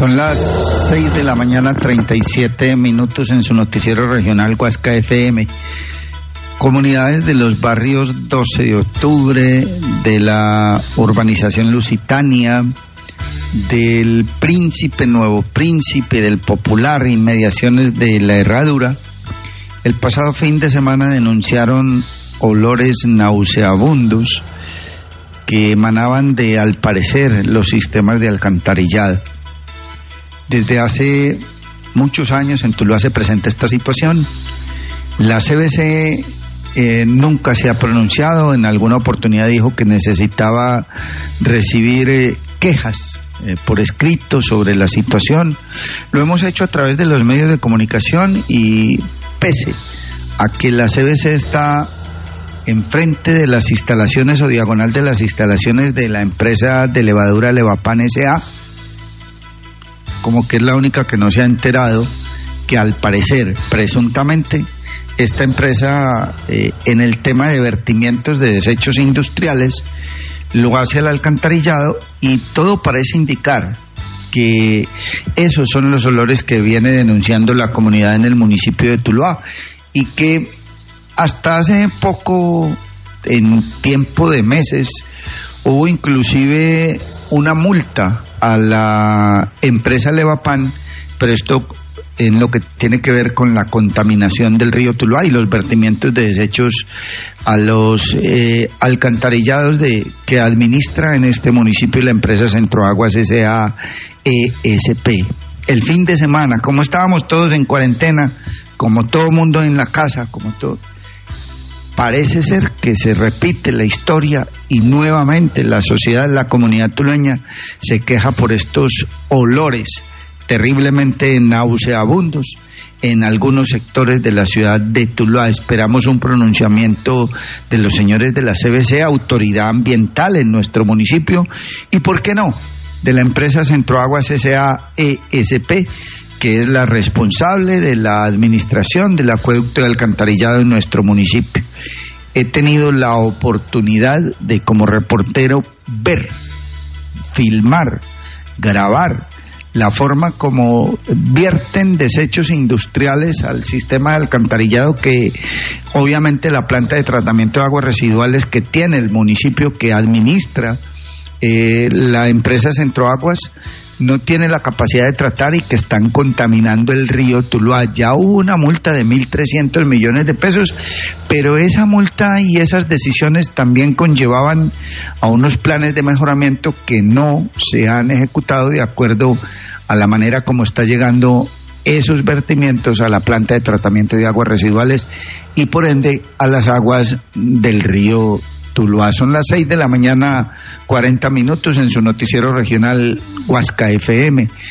Son las 6 de la mañana, 37 minutos en su noticiero regional Huasca FM. Comunidades de los barrios 12 de octubre, de la urbanización Lusitania, del Príncipe, Nuevo Príncipe, del Popular, inmediaciones de la Herradura, el pasado fin de semana denunciaron olores nauseabundos que emanaban de, al parecer, los sistemas de alcantarillado. Desde hace muchos años en Tuluá se presenta esta situación. La CBC nunca se ha pronunciado. En alguna oportunidad dijo que necesitaba recibir quejas por escrito sobre la situación. Lo hemos hecho a través de los medios de comunicación y pese a que la CBC está enfrente de las instalaciones o diagonal de las instalaciones de la empresa de levadura Levapan S.A., como que es la única que no se ha enterado que al parecer, presuntamente, esta empresa en el tema de vertimientos de desechos industriales lo hace al alcantarillado y todo parece indicar que esos son los olores que viene denunciando la comunidad en el municipio de Tuluá y que hasta hace poco, en tiempo de meses, hubo inclusive una multa a la empresa Levapan, pero esto en lo que tiene que ver con la contaminación del río Tuluá y los vertimientos de desechos a los alcantarillados que administra en este municipio la empresa Centroaguas S.A.E.S.P. El fin de semana, como estábamos todos en cuarentena, como todo mundo en la casa, como todo, parece ser que se repite la historia y nuevamente la sociedad, la comunidad tulueña se queja por estos olores terriblemente nauseabundos en algunos sectores de la ciudad de Tuluá. Esperamos un pronunciamiento de los señores de la CBC, autoridad ambiental en nuestro municipio, y por qué no, de la empresa Centroaguas S.A.E.S.P., que es la responsable de la administración del acueducto de alcantarillado en nuestro municipio. He tenido la oportunidad de, como reportero, ver, filmar, grabar la forma como vierten desechos industriales al sistema de alcantarillado que obviamente la planta de tratamiento de aguas residuales que tiene el municipio que administra la empresa Centroaguas no tiene la capacidad de tratar y que están contaminando el río Tuluá. Ya hubo una multa de 1.300 millones de pesos, pero esa multa y esas decisiones también conllevaban a unos planes de mejoramiento que no se han ejecutado de acuerdo a la manera como está llegando esos vertimientos a la planta de tratamiento de aguas residuales y por ende a las aguas del río Tuluá. Son las 6 de la mañana, 40 minutos en su noticiero regional Huasca FM.